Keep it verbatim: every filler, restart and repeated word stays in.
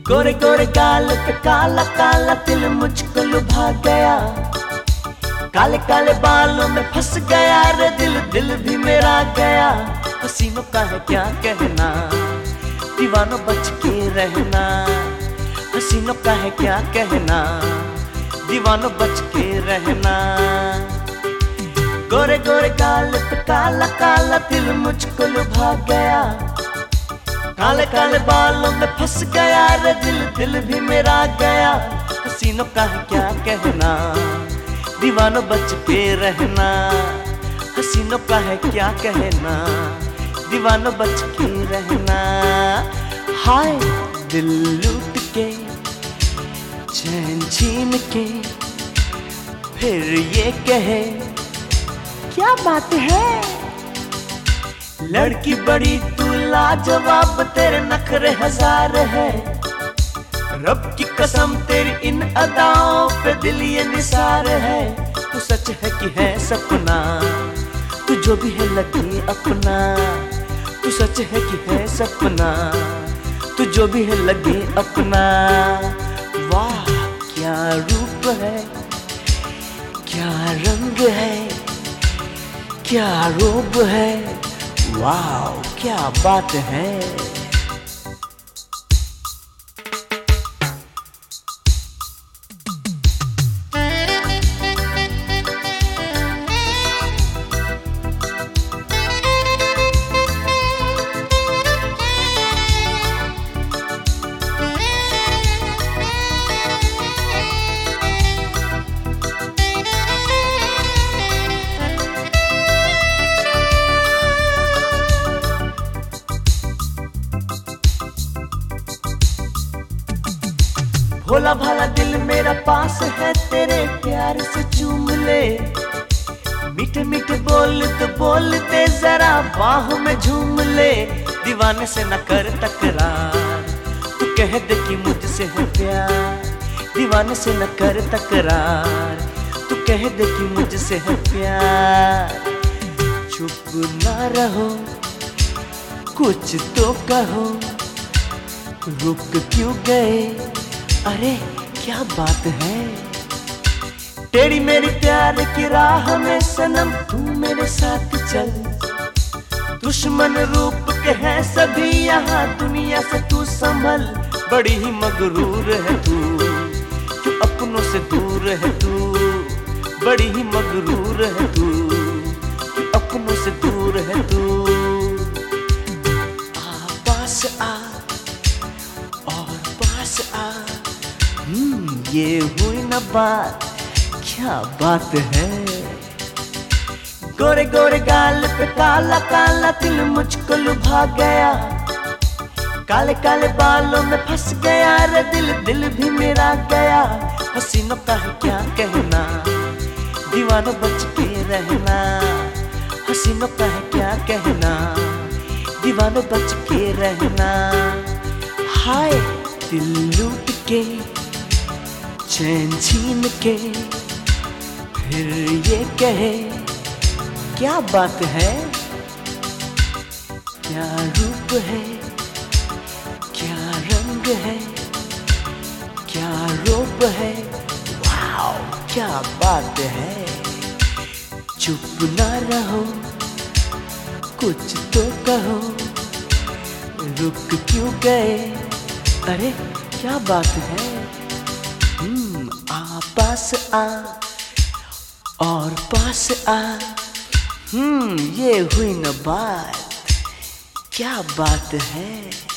गोरे गोरे गाल पे काला काला तिल मुझको लुभा गया, काले काले बालों में फंस गया रे दिल, दिल भी मेरा गया। हसीनों का है क्या कहना, दीवानों बच के रहना। हसीनों का है क्या कहना, दीवानों बच के रहना। गोरे गोरे गाल पे काला काला तिल मुझको लुभा गया, काले काले बालों में फंस गया रे दिल, दिल भी मेरा गया। हसीनों का है क्या कहना, दीवानों बच के रहना। हसीनों का है क्या कहना, दीवानों बच के रहना। हाय दिल लूट के चैन छीन के फिर ये कहे क्या बात है। लड़की बड़ी तू लाजवाब, तेरे नखरे हजार है। रब की कसम तेरी इन अदाओं पे दिल ये निसार है। तू सच है कि है सपना, तू जो भी है लगे अपना। तू सच है कि है सपना, तू जो भी है लगे अपना। वाह क्या रूप है, क्या रंग है, क्या रूप है। वाह क्या बात है। भोला भाला दिल मेरा पास है, तेरे प्यार से चूम ले। मीठे मीठे बोल तो बोलते जरा बाहों में झूम ले। दीवाने से न कर तकरार, तू कह दे कि मुझसे है प्यार। दीवाने से न कर तकरार, तू कह दे कि मुझसे है प्यार। चुप ना रहो कुछ तो कहो, रुक क्यों गए, अरे क्या बात है। तेरी मेरी प्यार की राह में सनम तू मेरे साथ चल। दुश्मन रूप के हैं सभी यहाँ दुनिया से तू संभल। बड़ी ही मगरूर है तू, क्यों अपनों से दूर है तू। बड़ी ही मगरूर है तू, क्यों अपनों से दूर है तू। आ पास आ और पास आ, हम्म ये हुई ना बात, क्या बात है। गोरे गोरे गाल पे काला काला तिल मुझको लुभा गया, काले काले बालों में फंस गया रे दिल, दिल भी मेरा गया। हसीनों का है क्या कहना, दीवानों बच के रहना। हसीनों का है क्या कहना, दीवानों बच के रहना। हाय दिल लूट के चैन छीन के फिर ये कहे क्या बात है। क्या रूप है, क्या रंग है, क्या रूप है। वाह क्या बात है। चुप ना रहो कुछ तो कहो, रुक क्यों गए, अरे क्या बात है। हम्म आ पास आ और पास आ, हम्म ये हुई न बात, क्या बात है।